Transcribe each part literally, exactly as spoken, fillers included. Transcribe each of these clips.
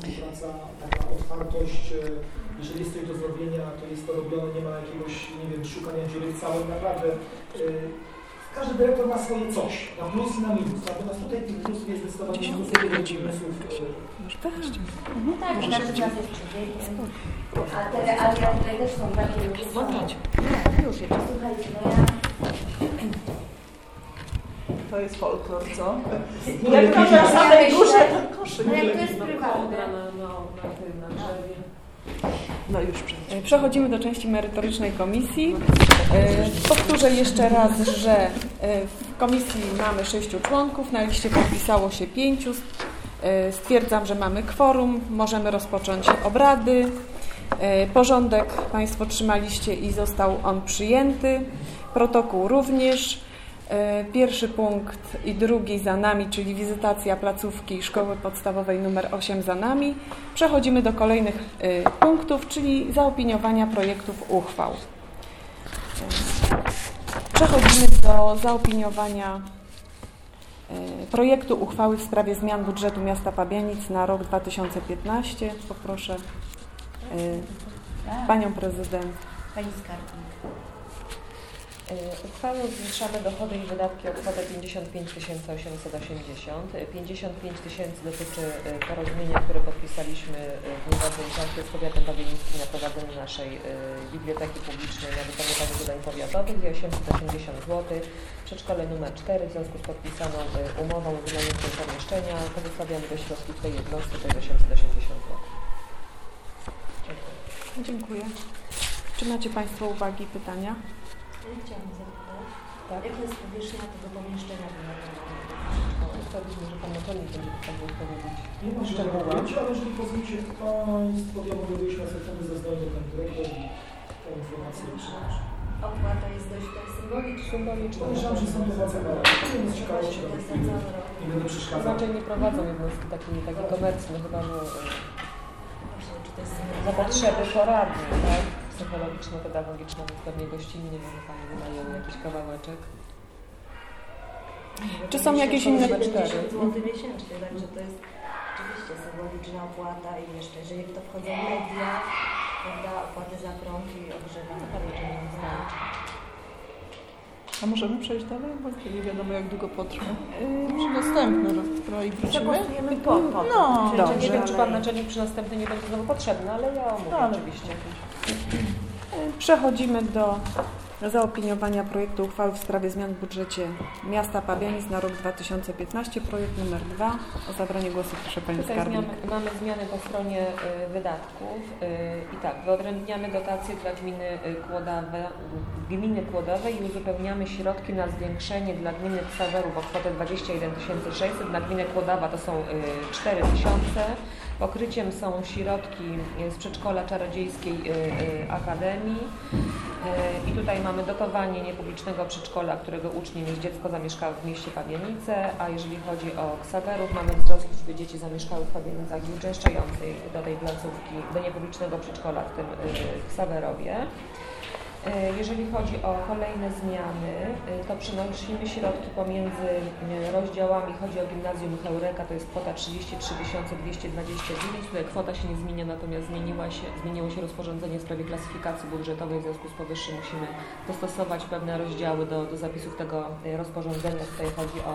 współpraca, taka otwartość, jeżeli jest coś do zrobienia, to jest to robione, nie ma jakiegoś, nie wiem, szukania dziury w całym, naprawdę. Każdy dyrektor ma swoje coś, na plus i na minus, natomiast tutaj tych plusów jest zdecydowanie więcej minusów. Tak, no tak, każdy z nas jest człowiekiem. A te realia tutaj też są takie już. Już jest. Słuchajcie, no ja... To jest folklor, co? Jak to na samej górze, to koszyk. No jak to jest prywatne. No już przejdźmy. Przechodzimy do części merytorycznej komisji. Powtórzę jeszcze raz, że w komisji mamy sześciu członków, na liście podpisało się pięciu. Stwierdzam, że mamy kworum, możemy rozpocząć obrady. Porządek Państwo trzymaliście i został on przyjęty. Protokół również. Pierwszy punkt i drugi za nami, czyli wizytacja placówki Szkoły Podstawowej numer osiem za nami. Przechodzimy do kolejnych punktów, czyli zaopiniowania projektów uchwał. Przechodzimy do zaopiniowania projektu uchwały w sprawie zmian budżetu miasta Pabianic na rok dwa tysiące piętnasty. Poproszę Panią Prezydent. Pani Skarbnik. Uchwałą zwiększamy dochody i wydatki o kwotę pięćdziesiąt pięć tysięcy osiemset osiemdziesiąt. pięćdziesiąt pięć tysięcy dotyczy porozumienia, które podpisaliśmy w niedawnym czasie z powiatem pabianickim na prowadzenie naszej biblioteki publicznej na wykonywanie zadań powiatowych i osiemset osiemdziesiąt złotych. Przedszkole numer cztery w związku z podpisaną umową z wynajęciem pomieszczenia pozostawiamy do środków tej jednostki, to jest osiemset osiemdziesiąt złotych. Dziękuję. Dziękuję. Czy macie Państwo uwagi, pytania? Ja chciałam zapytać, tak? Jaka jest powierzchnia tego pomieszczenia? Chciałbyśmy, że Pan Naczelnik będzie mógł odpowiedzieć. Nie ma szczegółów, ale jeżeli pozwolicie Państwo, ja mogę wyjść na sekundę ze zdania do dyrektor i tę informację przyjąć. Opłata jest dość tak symboliczna. Symboliczna. Myślałem, że są to dwa cenowe. To jest ciekawości, nie będę przeszkadzał. Znaczy nie prowadzą jednostki taki, taki komercyjny, chyba że za potrzeby poradni, tak? Psychologiczno-pedagogiczne, więc pewnie gościnnie może Pani wynajęły jakiś kawałeczek. Czy są jakieś inne pięćdziesiąt złotych miesięcznie, także to jest oczywiście symboliczna opłata i jeszcze, jeżeli w to wchodzą media, prawda, opłaty za prąd i ogrzewanie, to nie wiem, znaczy. A możemy przejść dalej? Bo nie wiadomo, jak długo potrwa. Przy następnym rozprawie i wrócimy? Zagłosujemy po, po No, dobrze. dobrze. Nie wiem, czy Pan Naczelnik przy następnym nie będzie znowu potrzebny, ale ja omówię ale oczywiście. Przechodzimy do zaopiniowania projektu uchwały w sprawie zmian w budżecie miasta Pabianic na rok dwa tysiące piętnasty. Projekt numer dwa. O zabranie głosu proszę Pani Tutaj Skarbnik. zmiany, mamy zmiany po stronie y, wydatków y, i tak, wyodrębniamy dotacje dla gminy Kłodawe, gminy Kłodawe i uzupełniamy środki na zwiększenie dla gminy Ksawerów o kwotę dwadzieścia jeden tysięcy sześćset, dla gminy Kłodawa to są y, cztery tysiące. Pokryciem są środki z przedszkola czarodziejskiej y, y, Akademii y, i tutaj mamy dotowanie niepublicznego przedszkola, którego uczniem jest dziecko zamieszkałe w mieście Pabianice, a jeżeli chodzi o Ksawerów, mamy wzrost liczby dzieci zamieszkałych w Pabianicach i uczęszczających do tej placówki, do niepublicznego przedszkola w tym y, Ksawerowie. Jeżeli chodzi o kolejne zmiany, to przenosimy środki pomiędzy rozdziałami. Chodzi o gimnazjum Heureka, to jest kwota trzydzieści trzy tysiące dwieście dwadzieścia dziewięć. Tutaj kwota się nie zmienia, natomiast zmieniła się, zmieniło się rozporządzenie w sprawie klasyfikacji budżetowej. W związku z powyższym musimy dostosować pewne rozdziały do, do zapisów tego rozporządzenia. Tutaj chodzi o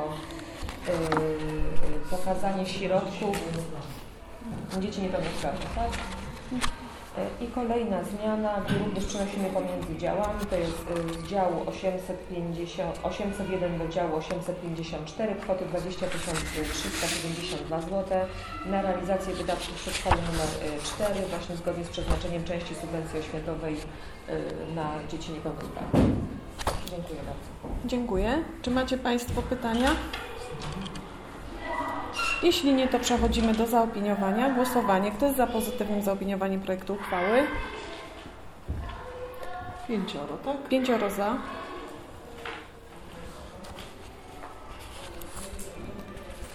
yy, pokazanie środków dzieci niepełnosprawnych, tak? I kolejna zmiana, gdzie również przenosimy pomiędzy działami, to jest z działu osiemset pięćdziesiąt, osiemset jeden do działu osiemset pięćdziesiąt cztery, kwoty dwadzieścia tysięcy trzysta siedemdziesiąt dwa złote na realizację wydatków w przedszkolu numer cztery, właśnie zgodnie z przeznaczeniem części subwencji oświatowej na dzieci niepełnosprawne. Dziękuję bardzo. Dziękuję. Czy macie Państwo pytania? Jeśli nie, to przechodzimy do zaopiniowania. Głosowanie. Kto jest za pozytywnym zaopiniowaniem projektu uchwały? Pięcioro, tak? Pięcioro za.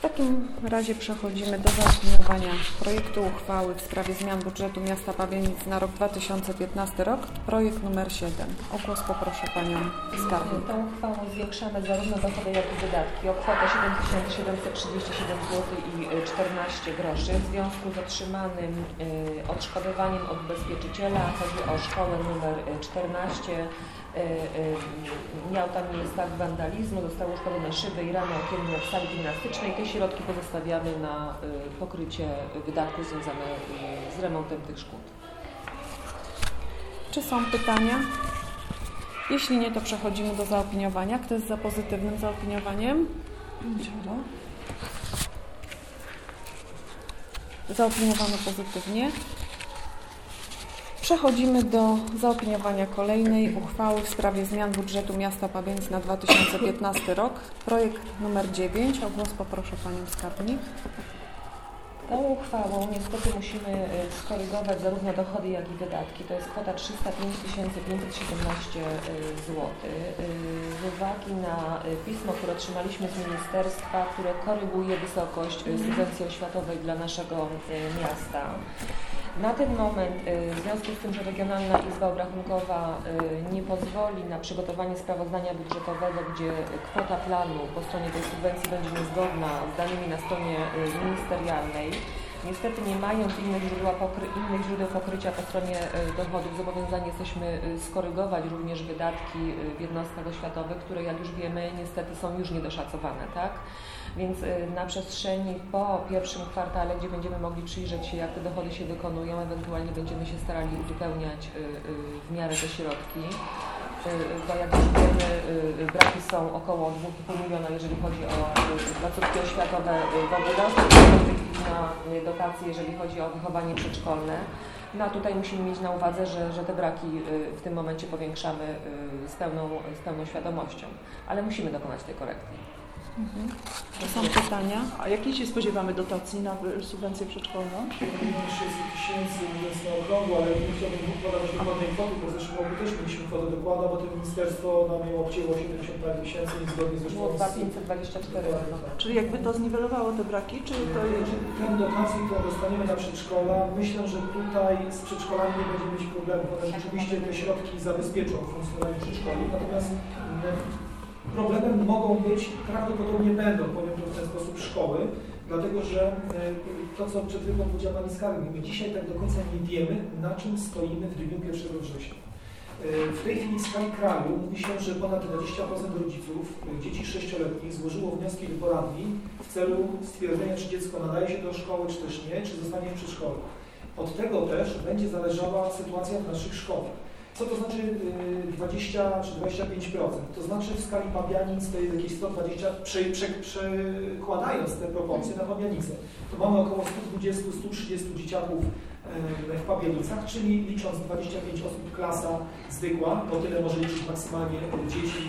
W takim razie przechodzimy do zaopiniowania projektu uchwały w sprawie zmian budżetu miasta Pabianic na rok dwa tysiące piętnasty rok, projekt numer siedem. O głos poproszę Panią Skarbnik. Tą uchwałą zwiększamy zarówno dochody, jak i wydatki o kwotę siedem tysięcy siedemset trzydzieści siedem złotych i czternaście groszy w związku z otrzymanym y, odszkodowaniem od ubezpieczyciela. Chodzi o szkołę numer czternaście. Y, y, miał tam miejsce akt wandalizmu, zostały uszkodzone szyby i ramy okienne w sali gimnastycznej. Te środki pozostawiamy na y, pokrycie wydatków związanych y, z remontem tych szkół. Czy są pytania? Jeśli nie, to przechodzimy do zaopiniowania. Kto jest za pozytywnym zaopiniowaniem? Działa. Zaopiniowano pozytywnie. Przechodzimy do zaopiniowania kolejnej uchwały w sprawie zmian budżetu miasta Pabianic na dwa tysiące piętnasty rok. Projekt numer dziewięć. O głos poproszę Panią Skarbnik. Tą uchwałą niestety musimy skorygować zarówno dochody, jak i wydatki. To jest kwota trzysta pięć tysięcy pięćset siedemnaście złotych. Z uwagi na pismo, które otrzymaliśmy z ministerstwa, które koryguje wysokość subwencji oświatowej dla naszego miasta. Na ten moment, w związku z tym, że Regionalna Izba Obrachunkowa nie pozwoli na przygotowanie sprawozdania budżetowego, gdzie kwota planu po stronie tej subwencji będzie niezgodna z danymi na stronie ministerialnej, niestety nie mając innych źródeł, pokry innych źródeł pokrycia po stronie dochodów, zobowiązani jesteśmy skorygować również wydatki w jednostkach oświatowych, które, jak już wiemy, niestety są już niedoszacowane, tak? Więc na przestrzeni po pierwszym kwartale, gdzie będziemy mogli przyjrzeć się, jak te dochody się wykonują, ewentualnie będziemy się starali uzupełniać w miarę te środki. Bo jak już wiemy, braki są około dwa i pół miliona, jeżeli chodzi o placówki oświatowe w ogóle, na dotacje, jeżeli chodzi o wychowanie przedszkolne. No a tutaj musimy mieć na uwadze, że, że te braki w tym momencie powiększamy z pełną, z pełną świadomością, ale musimy dokonać tej korekty. Mhm. Czy są pytania? A jakiej się spodziewamy dotacji na subwencję przedszkolną? sześćset tysięcy, mówiąc na okrągło, ale nie chciałbym podać dokładnej kwoty, bo w zeszłym roku też mieliśmy kwotę dokładną, bo to ministerstwo nam ją obcięło siedemdziesiąt parę tysięcy, nic zgodnie z Było dwa tysiące pięćset dwadzieścia cztery. Czyli jakby to zniwelowało te braki, czy to jest... Tę dotację, którą dostaniemy na przedszkola, myślę, że tutaj z przedszkolami nie będziemy mieć problemu. One rzeczywiście te środki zabezpieczą w funkcjonowaniu przedszkoli, natomiast problemem mogą być, prawdopodobnie będą, powiem to w ten sposób, szkoły, dlatego że to, co przed chwilą powiedziała Pani Skarbnik, my dzisiaj tak do końca nie wiemy, na czym stoimy w dniu pierwszego września. W tej chwili w skali kraju mówi się, że ponad dwadzieścia procent rodziców dzieci sześcioletnich złożyło wnioski do poradni w celu stwierdzenia, czy dziecko nadaje się do szkoły, czy też nie, czy zostanie w przedszkolu. Od tego też będzie zależała sytuacja w naszych szkołach. Co to znaczy dwadzieścia czy dwadzieścia pięć procent? To znaczy w skali Pabianic to jest jakieś sto dwadzieścia, prze, prze, przekładając te proporcje na Pabianice, to mamy około sto dwadzieścia do stu trzydziestu dzieciaków w Pabianicach, czyli licząc dwadzieścia pięć osób klasa zwykła, bo tyle może liczyć maksymalnie dzieci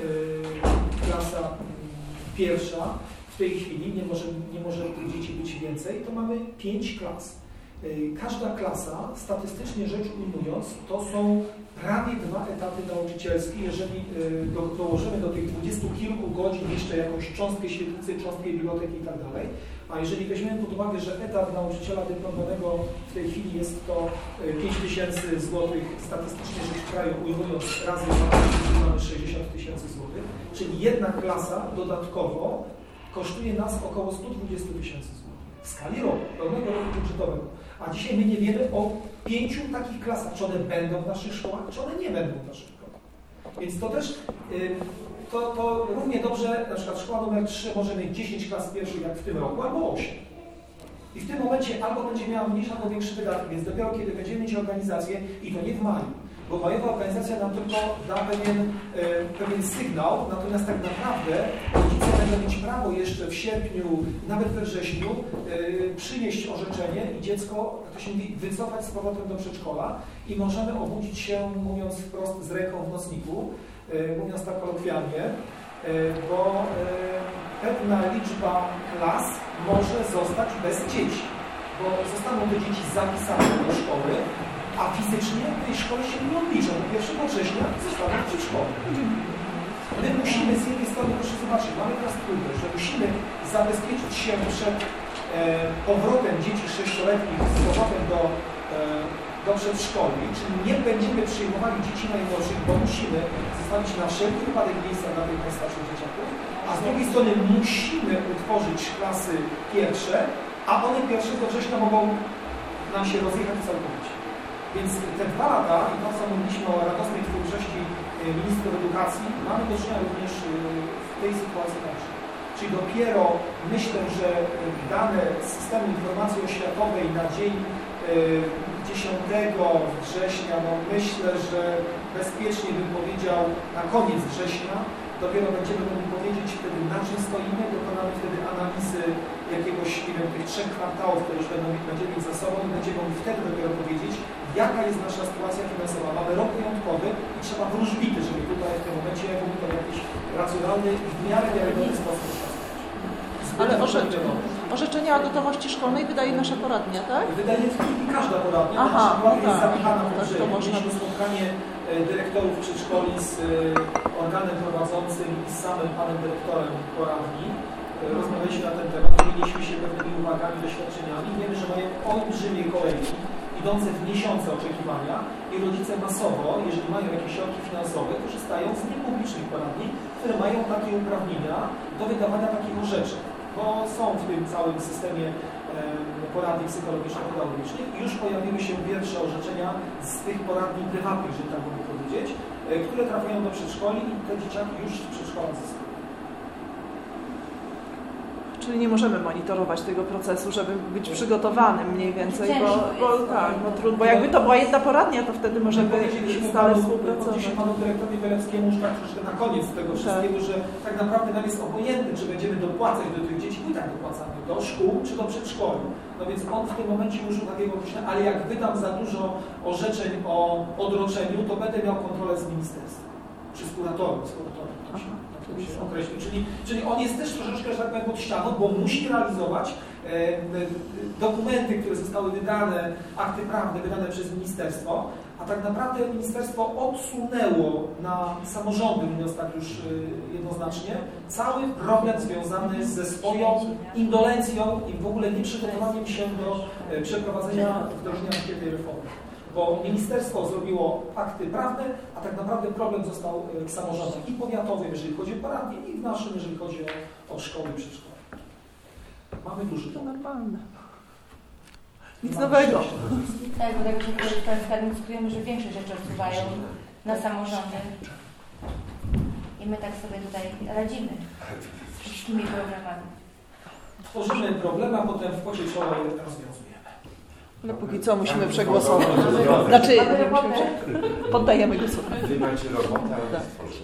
klasa pierwsza. W tej chwili nie może, nie może tych dzieci być więcej, to mamy pięć klas. Każda klasa, statystycznie rzecz ujmując, to są prawie dwa etaty nauczycielskie, jeżeli do, dołożymy do tych dwudziestu kilku godzin jeszcze jakąś cząstkę świetlicy, cząstkę biblioteki i tak dalej, a jeżeli weźmiemy pod uwagę, że etat nauczyciela dyplomowanego w tej chwili jest to pięć tysięcy złotych, statystycznie rzecz w kraju ujmując razy dwa, mamy sześćdziesiąt tysięcy złotych, czyli jedna klasa dodatkowo kosztuje nas około stu dwudziestu tysięcy złotych w skali roku, pełnego roku budżetowego. A dzisiaj my nie wiemy o pięciu takich klasach, czy one będą w naszych szkołach, czy one nie będą w naszych szkołach. Więc to też, to, to równie dobrze, na przykład szkoła numer trzy może mieć dziesięć klas pierwszych jak w tym roku, albo osiem. I w tym momencie albo będzie miała mniejsze, albo większe wydatki, więc dopiero kiedy będziemy mieć organizację, i to nie w maju, bo majowa organizacja nam tylko da pewien, e, pewien sygnał, natomiast tak naprawdę rodzice będą mieć prawo jeszcze w sierpniu, nawet we wrześniu e, przynieść orzeczenie i dziecko, jak to się mówi, wycofać z powrotem do przedszkola i możemy obudzić się, mówiąc wprost, z ręką w nocniku, e, mówiąc tak kolokwialnie, e, bo e, pewna liczba klas może zostać bez dzieci, bo zostaną te dzieci zapisane do szkoły, a fizycznie tej szkoły się nie odliczą. Do pierwszego września zostaną w przedszkolu. My musimy z jednej strony, proszę zobaczyć, mamy teraz trudność, że musimy zabezpieczyć się przed e, powrotem dzieci sześcioletnich z powrotem do, e, do przedszkoli, czyli nie będziemy przyjmowali dzieci najmłodszych, bo musimy zostawić na wszelki wypadek miejsca dla tych najstarszych dzieciaków, a z drugiej strony musimy utworzyć klasy pierwsze, a one pierwsze do września mogą nam się rozjechać całkowicie. Więc te dwa lata, i to co mówiliśmy o radosnej twórczości ministrów edukacji, mamy do czynienia również w tej sytuacji także. Czyli dopiero myślę, że dane z systemu informacji oświatowej na dzień dziesiątego września, no myślę, że bezpiecznie bym powiedział na koniec września, dopiero będziemy mogli powiedzieć wtedy, na czym stoimy, dokonamy wtedy analizy jakiegoś, nie wiem, tych trzech kwartałów, które już będą, będziemy mieć za sobą i będziemy mogli wtedy dopiero powiedzieć, jaka jest nasza sytuacja finansowa. Mamy rok wyjątkowy i trzeba wróżbity, żeby tutaj w tym momencie mówić o jakiś racjonalny i w miarę wiarygodny sposób. Ale orzeczenia, orzeczenia o gotowości szkolnej wydaje nasza poradnia, tak? Wydaje i każda poradnia. Aha, nasza poradnia no jest tak. zapychana w Tak, to można Mieliśmy spotkanie dyrektorów przedszkoli z organem prowadzącym i z samym panem dyrektorem poradni. Rozmawialiśmy na ten temat, mieliśmy się pewnymi uwagami, doświadczeniami. Wiemy, że mają olbrzymie kolejki idące w miesiące oczekiwania i rodzice masowo, jeżeli mają jakieś środki finansowe, korzystają z niepublicznych poradni, które mają takie uprawnienia do wydawania takich orzeczeń, bo są w tym całym systemie poradni psychologiczno-pedagogicznych i już pojawiły się pierwsze orzeczenia z tych poradni prywatnych, jeżeli tak mogę powiedzieć, które trafiają do przedszkoli i te dzieciaki już w przedszkolach zyskują. Czyli nie możemy monitorować tego procesu, żeby być przygotowanym mniej więcej, bo, bo, tak, bo, trudno, bo jakby to była jedna poradnia, to wtedy możemy stale współpracować. Powiedzieliśmy panu dyrektorowi Wieleckiemu już tak troszkę na koniec tego wszystkiego, tak. Że tak naprawdę nam jest obojętne, czy będziemy dopłacać do tych dzieci, my tak dopłacamy, do szkół czy do przedszkoli. No więc on w tym momencie użył takiego określenia, ale jak wydam za dużo orzeczeń o odroczeniu, to będę miał kontrolę z ministerstwa, czy z kuratorem, z kuratorem. Się określił. Czyli, czyli on jest też troszeczkę, że tak powiem, pod ścianą, bo musi realizować e, e, dokumenty, które zostały wydane, akty prawne wydane przez ministerstwo, a tak naprawdę ministerstwo odsunęło na samorządy, mówiąc tak już e, jednoznacznie, cały problem związany ze swoją indolencją i w ogóle nieprzygotowaniem się do e, przeprowadzenia wdrożenia tej reformy. Bo ministerstwo zrobiło akty prawne, a tak naprawdę problem został w samorządach i powiatowym, jeżeli chodzi o poradnie, i w naszym, jeżeli chodzi o, o szkoły i przedszkola. Mamy duży to problem. normalne. Nic Mamy nowego. Tak, bo tak, że dyskutujemy, że większe rzeczy odsuwają na samorządy. I my tak sobie tutaj radzimy z wszystkimi programami. Tworzymy problemy, a potem w pocie czoła je rozwiązujemy. Ale póki co musimy przegłosować. Znaczy, poddajemy głosowanie. Wy macie robotę, ale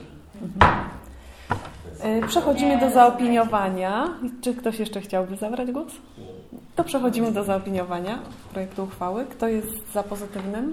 Mhm. Przechodzimy do zaopiniowania. Czy ktoś jeszcze chciałby zabrać głos? To przechodzimy do zaopiniowania projektu uchwały. Kto jest za pozytywnym?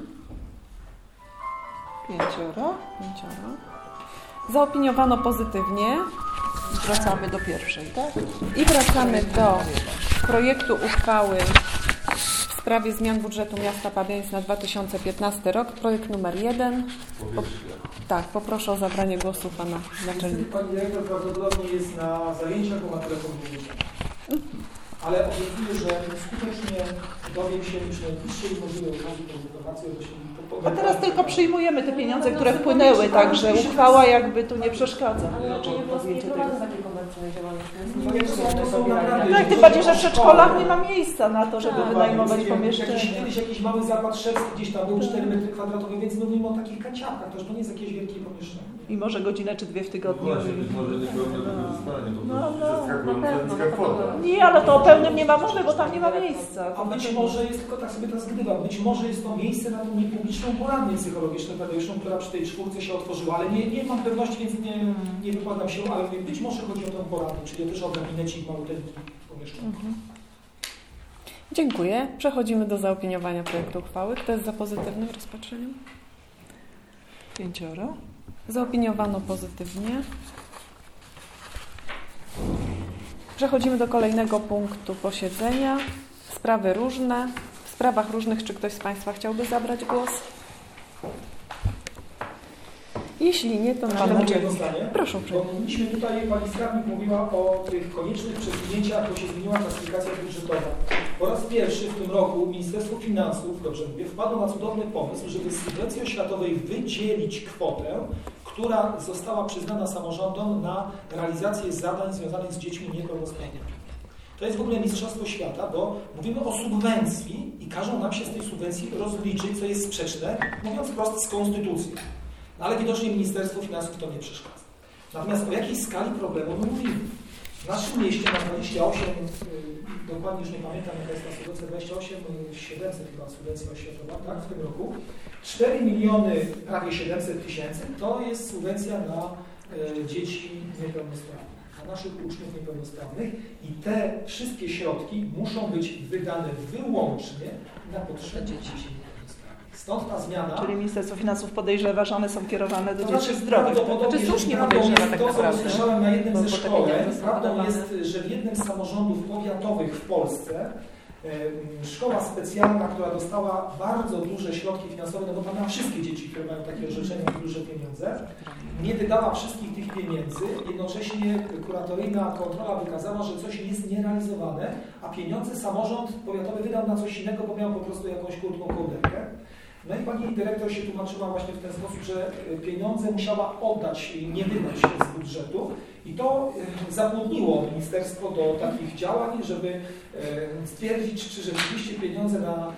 Pięcioro. Pięcioro. Zaopiniowano pozytywnie. Wracamy do pierwszej, tak? I wracamy do projektu uchwały w sprawie zmian budżetu miasta Pabianic na dwa tysiące piętnasty rok. Projekt numer jeden. Po, tak, poproszę o zabranie głosu pana naczelnika. Pani dyrektor prawdopodobnie jest na zajęciach, bo ma telefon mówiący. Ale obiecuję, że skutecznie dowiem się już najbliższej możliwej okazji do informacji odnośnie. A teraz tylko przyjmujemy te pieniądze, które wpłynęły, także uchwała jakby tu nie przeszkadza. Ale czy nie prowadzą takiej komercyjnej działalności? Tak, tym bardziej, że w przedszkolach nie ma miejsca na to, żeby wynajmować pomieszczenia. Jakiś, kiedyś jakiś mały zakład szewski gdzieś tam był cztery metry kwadratowe, więc mówimy o takich kaciapkach, to już to nie jest jakieś wielkie pomieszczenie. I może godzinę czy dwie w tygodniu. Właśnie, być może nie pełne wykorzystanie, bo No, no, zaskakująca kwota. Nie, ale to o pełnym nie ma mowy, bo tam nie ma miejsca. A być może jest, tylko tak sobie teraz gdybam, być może jest to miejsce na tą niepubliczną poradnię psychologiczno-pedagogiczną, która przy tej czwórce się otworzyła, ale nie, nie mam pewności, więc nie, nie wykładam się, ale być może chodzi o tę poradnię, czyli też o gabinecik maluteńki pomieszczony. Mhm. Dziękuję. Przechodzimy do zaopiniowania projektu uchwały. Kto jest za pozytywnym rozpatrzeniem? Pięcioro. Zaopiniowano pozytywnie. Przechodzimy do kolejnego punktu posiedzenia. Sprawy różne. W sprawach różnych, czy ktoś z Państwa chciałby zabrać głos? Jeśli nie, to Pan mamy mówi jedno zdanie? Proszę Bo mówiliśmy tutaj, pani skarbnik mówiła o tych koniecznych przesunięciach, bo się zmieniła klasyfikacja budżetowa. Po raz pierwszy w tym roku Ministerstwo Finansów, dobrze mówię, wpadło na cudowny pomysł, żeby z subwencji oświatowej wydzielić kwotę, która została przyznana samorządom na realizację zadań związanych z dziećmi niepełnosprawnymi. To jest w ogóle mistrzostwo świata, bo mówimy o subwencji i każą nam się z tej subwencji rozliczyć, co jest sprzeczne, mówiąc wprost, z konstytucją. No ale widocznie Ministerstwo Finansów to nie przeszkadza. Natomiast o jakiej skali problemu my mówimy? W naszym mieście na dwadzieścia osiem, yy, dokładnie już nie pamiętam jaka jest ta subwencja, dwadzieścia osiem siedemset chyba subwencja oświatowa, tak, w tym roku. cztery miliony, prawie siedemset tysięcy to jest subwencja na yy, dzieci niepełnosprawne, na naszych uczniów niepełnosprawnych i te wszystkie środki muszą być wydane wyłącznie na potrzeby dzieci niepełnosprawnych. Stąd ta zmiana. Czyli Ministerstwo Finansów podejrzewa, że one są kierowane do To dzieci znaczy, zdrowych. Prawdopodobnie, Znaczy, słusznie prawdą podejrzewa jest tak to, co naprawdę. usłyszałem na jednym Bo- ze bo te szkoleń. pieniądze są Prawdą wydawane. jest, że w jednym z samorządów powiatowych w Polsce e, szkoła specjalna, która dostała bardzo duże środki finansowe, no bo tam na wszystkie dzieci, które mają takie orzeczenia i duże pieniądze, nie wydała wszystkich tych pieniędzy. Jednocześnie kuratoryjna kontrola wykazała, że coś jest nierealizowane, a pieniądze samorząd powiatowy wydał na coś innego, bo miał po prostu jakąś krótką kołderkę. No i pani dyrektor się tłumaczyła właśnie w ten sposób, że pieniądze musiała oddać, nie wydać z budżetu i to zabłudniło ministerstwo do takich działań, żeby stwierdzić, czy rzeczywiście pieniądze na,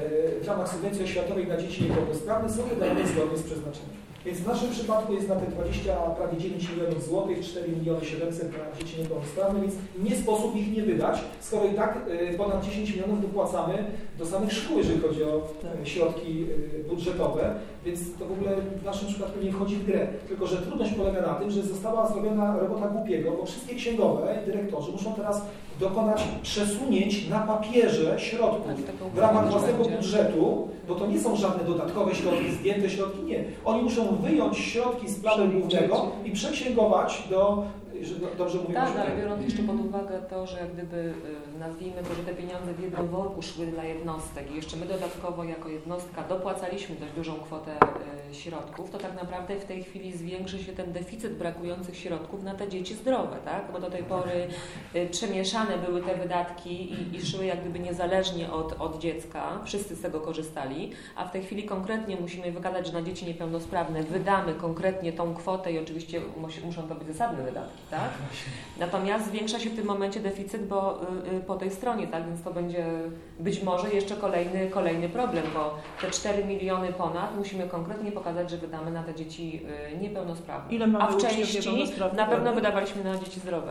w ramach subwencji oświatowej na dzieci niepełnosprawne są wydawane zgodnie z przeznaczeniem. Więc w naszym przypadku jest na te dwadzieścia, prawie dziewięć milionów złotych, cztery miliony siedemset na dzieci niepełnosprawne, więc nie sposób ich nie wydać, skoro i tak ponad dziesięć milionów wypłacamy do samych szkół, jeżeli chodzi o środki budżetowe, więc to w ogóle w naszym przypadku nie wchodzi w grę. Tylko że trudność polega na tym, że została zrobiona robota głupiego, bo wszystkie księgowe i dyrektorzy muszą teraz dokonać przesunięć na papierze środków w ramach własnego budżetu, bo to nie są żadne dodatkowe środki, zdjęte środki, nie. Oni muszą wyjąć środki z planu głównego i przeksięgować do, że dobrze mówię, tak, ale biorąc jeszcze pod uwagę to, że jak gdyby nazwijmy to, że te pieniądze w jednym worku szły dla jednostek i jeszcze my dodatkowo jako jednostka dopłacaliśmy dość dużą kwotę y, środków, to tak naprawdę w tej chwili zwiększy się ten deficyt brakujących środków na te dzieci zdrowe, tak? Bo do tej pory y, przemieszane były te wydatki i, i szły jak gdyby niezależnie od, od dziecka, wszyscy z tego korzystali, a w tej chwili konkretnie musimy wykazać, że na dzieci niepełnosprawne wydamy konkretnie tą kwotę i oczywiście mus, muszą to być zasadne wydatki, tak? Natomiast zwiększa się w tym momencie deficyt, bo y, y, po tej stronie, tak? Więc to będzie być może jeszcze kolejny, kolejny problem, bo te cztery miliony ponad musimy konkretnie pokazać, że wydamy na te dzieci y, niepełnosprawne. Ile mamy a w uczniów części niepełnosprawnych? na pewno wydawaliśmy na dzieci zdrowe.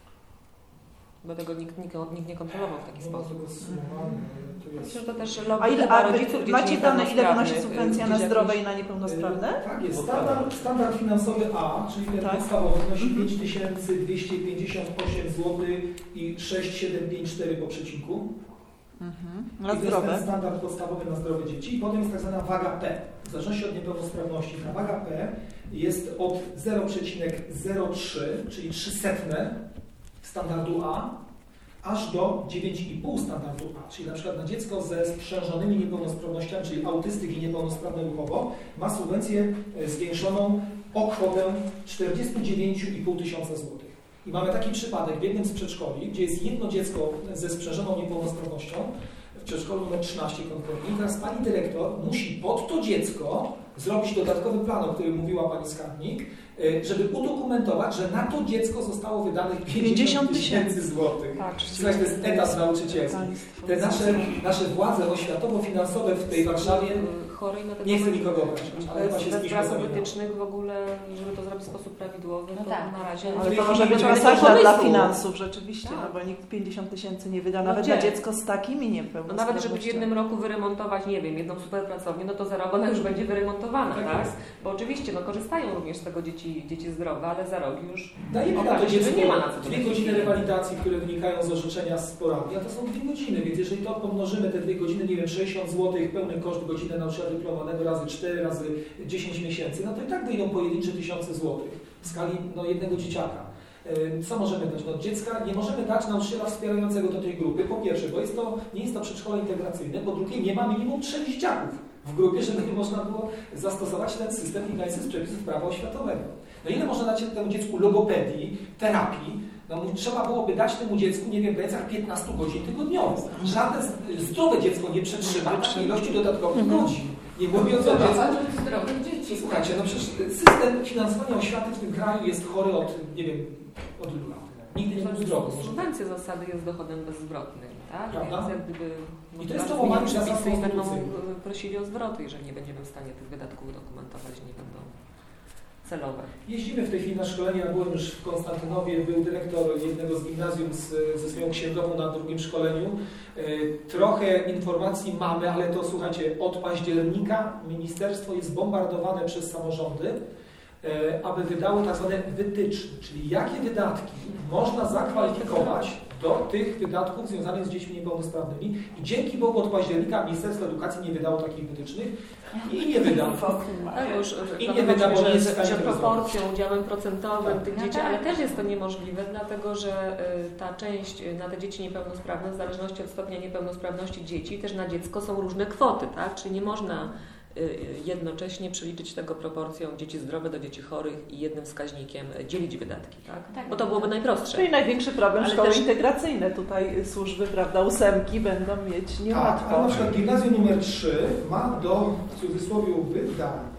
Bo tego nikt, nikt, nikt nie kontrolował w taki sposób. Myślę, że to też A ile a rodziców dzieci macie dane, ile wynosi niepełnosprawnych, subwencja na gdzieś zdrowe jakieś- i na niepełnosprawne? Tak jest. Standard, standard finansowy A, czyli ten Tak. podstawowy, wynosi pięć tysięcy dwieście pięćdziesiąt osiem złotych i sześć tysięcy siedemset pięćdziesiąt cztery po przecinku. Mhm. I Na to jest zdrowe. ten standard podstawowy na zdrowe dzieci. I potem jest tak zwana waga P. W zależności od niepełnosprawności ta waga P jest od zero przecinek zero trzy, czyli trzysta standardu A, aż do dziewięć i pół standardu A. Czyli na przykład na dziecko ze sprzężonymi niepełnosprawnościami, czyli autystyk i niepełnosprawne ruchowo, ma subwencję zwiększoną o kwotę czterdzieści dziewięć i pół tysiąca złotych. I mamy taki przypadek w jednym z przedszkoli, gdzie jest jedno dziecko ze sprzężoną niepełnosprawnością, w przedszkolu numer trzynaście konkretnie. I teraz pani dyrektor musi pod to dziecko zrobić dodatkowy plan, o którym mówiła pani skarbnik, żeby udokumentować, że na to dziecko zostało wydanych pięćdziesiąt tysięcy złotych. Słuchaj, to jest etat nauczycielski. Te nasze, nasze władze oświatowo-finansowe w tej Warszawie, chorej na nie chcę nikogo obrażać, ale chyba bez, się z bez kimś braku pozaminam. wytycznych w ogóle, żeby to zrobić w sposób prawidłowy, No to tak. na razie... Ale W to tej może chwili być mamy masakra pomysłu. dla finansów rzeczywiście, Tak. no bo nikt pięćdziesiąt tysięcy nie wyda, No nawet gdzie? na dziecko z takimi No niepełnosprawnościami. nawet, żeby w jednym roku wyremontować, nie wiem, jedną superpracownię, no to za rok ona już będzie wyremontowana, Tak tak? jest. Bo oczywiście, no korzystają również z tego dzieci, dzieci zdrowe, ale za rok już... Dajemy na okaże to się, że dziecko nie ma na co dwie to godziny będzie. rewalidacji, które wynikają z orzeczenia z poradni, a to są dwie godziny, więc jeżeli to pomnożymy te dwie godziny, nie wiem, sześćdziesiąt złotych, pełny koszt godziny nauczyciela dyplomowanego razy cztery, razy dziesięć miesięcy, no to i tak wyjdą pojedyncze tysiące złotych w skali no, jednego dzieciaka. Co możemy dać? No, dziecka nie możemy dać nauczyciela wspierającego do tej grupy, po pierwsze, bo jest to, nie jest to przedszkole integracyjne, po drugie nie ma minimum trzech dzieciaków w grupie, żeby nie można było zastosować ten system wynikający z przepisów prawa oświatowego. No ile można dać temu dziecku logopedii, terapii? No, trzeba byłoby dać temu dziecku, nie wiem, w granicach piętnastu godzin tygodniowo. Żadne zdrowe dziecko nie przetrzyma takiej ilości dodatkowych godzin. Nie mówiąc o dziecku. zdrowych dzieci. Słuchajcie, no przecież system finansowania oświaty w tym kraju jest chory od, nie wiem, od ilu lat. Nigdy nie był zdrowy. Subwencja zasady jest dochodem bezzwrotnym, tak? Prawda? Więc jak gdyby I to jest to łamanie zasad przepisy i będą konstytucyjnych. prosili o zwroty, jeżeli nie będziemy w stanie tych wydatków udokumentować, nie będą celowe. Jeździmy w tej chwili na szkolenie, ja byłem już w Konstantynowie, był dyrektor jednego z gimnazjum z, ze swoją księgową na drugim szkoleniu. Trochę informacji mamy, ale to słuchajcie, od października ministerstwo jest bombardowane przez samorządy, aby wydało tak zwane wytyczne, czyli jakie wydatki można zakwalifikować do tych wydatków związanych z dziećmi niepełnosprawnymi. I dzięki Bogu od października Ministerstwo Edukacji nie wydało takich wytycznych i nie wyda. Tak, już I nie wyda, bo nie jest w stanie że tego proporcją, udziałem procentowym Tak. tych No dzieci, tak. ale też jest to niemożliwe, dlatego że y, ta część y, na te dzieci niepełnosprawne, w zależności od stopnia niepełnosprawności dzieci, też na dziecko są różne kwoty, tak? Czyli nie można y, jednocześnie przeliczyć tego proporcją dzieci zdrowe do dzieci chorych i jednym wskaźnikiem dzielić wydatki, tak? Tak. Bo to byłoby najprostsze. Czyli największy problem Ale szkoły też- integracyjne. Tutaj służby, prawda, ósemki będą mieć Tak, niełatwo. ale na przykład gimnazjum numer trzy ma do, w cudzysłowie, wydania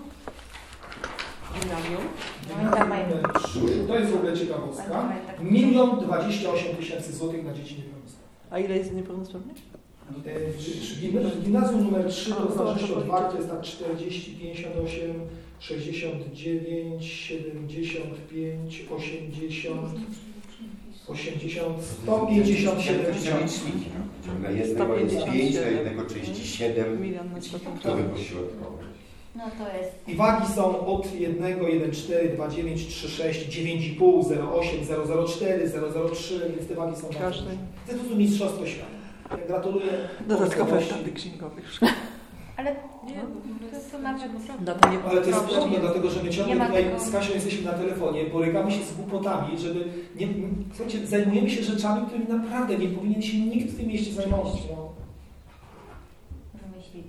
Gimnazjum. gimnazjum numer trzy, to jest w ogóle ciekawostka, milion dwadzieścia osiem tysięcy złotych na dzieci niepełnosprawne. A ile jest niepełnosprawnych? E, w- w gim- Gimnazjum numer trzy to w zależności od wagi to jest tak czterdzieści, pięćdziesiąt osiem, sześćdziesiąt dziewięć, siedemdziesiąt pięć, osiemdziesiąt, osiemdziesiąt, sto pięćdziesiąt siedem tysięcy. Na jednego jest sto pięćdziesiąt pięć, na siedem. jednego trzydzieści siedem. Milion na sto Kto by pośrodkował? No to jest. I wagi są od jednego, jeden, cztery, dwa, dziewięć, trzy, sześć, dziewięć i pół, zero, osiem, zero, zero, cztery, zero, zero, trzy, więc te wagi są bardzo Każdy. duże. To jest po prostu mistrzostwo świata. Ja gratuluję. Dodatkowe Polskości. wtedy księgowych. Ale Nie, to, to nawet. No to nie Ale to jest problem. trudne, dlatego że my Nie ciągle ma tutaj tego- z Kasią jesteśmy na telefonie, borykamy się z głupotami, żeby nie, słuchajcie, zajmujemy się rzeczami, którymi naprawdę nie powinien się nikt w tym mieście zajmować. No. Wymyślili.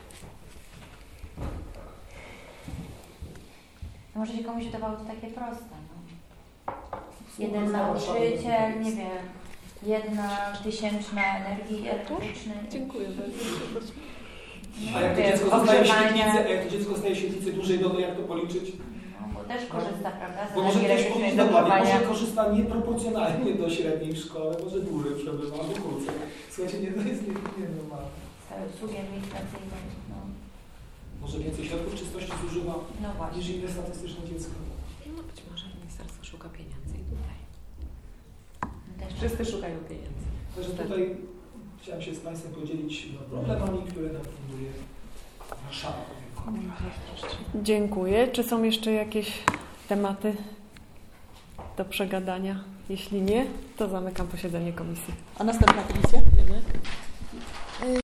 No może się komuś wydawało to takie proste. No. Jeden nauczyciel, nie wiem, jedna tysięczna energii elektrycznej. Dziękuję bardzo. A jak to Nie wiem, dziecko zostaje w ogrzewania. świetlicy, a jak to dziecko zostaje w świetlicy dłużej, no to jak to policzyć? No, bo też korzysta, prawda, z Bo może energii ktoś elektrycznej powiedzieć, do dokładnie, chowania. może korzysta nieproporcjonalnie do średniej w szkole, może dłużej przebywa, albo krócej. Słuchajcie, nie, to jest nie- nienormalne. Całe usługi administracyjne. No, Może więcej środków czystości zużywa no właśnie. niż inne statystyczne dziecko. No być może ministerstwo szuka pieniędzy i tutaj. Też Wszyscy szukają pieniędzy. Także tutaj chciałem się z Państwem podzielić no, problemami, które nam funduje Warszawa. Dziękuję. Czy są jeszcze jakieś tematy do przegadania? Jeśli nie, to zamykam posiedzenie komisji. A następna komisja? Wiemy?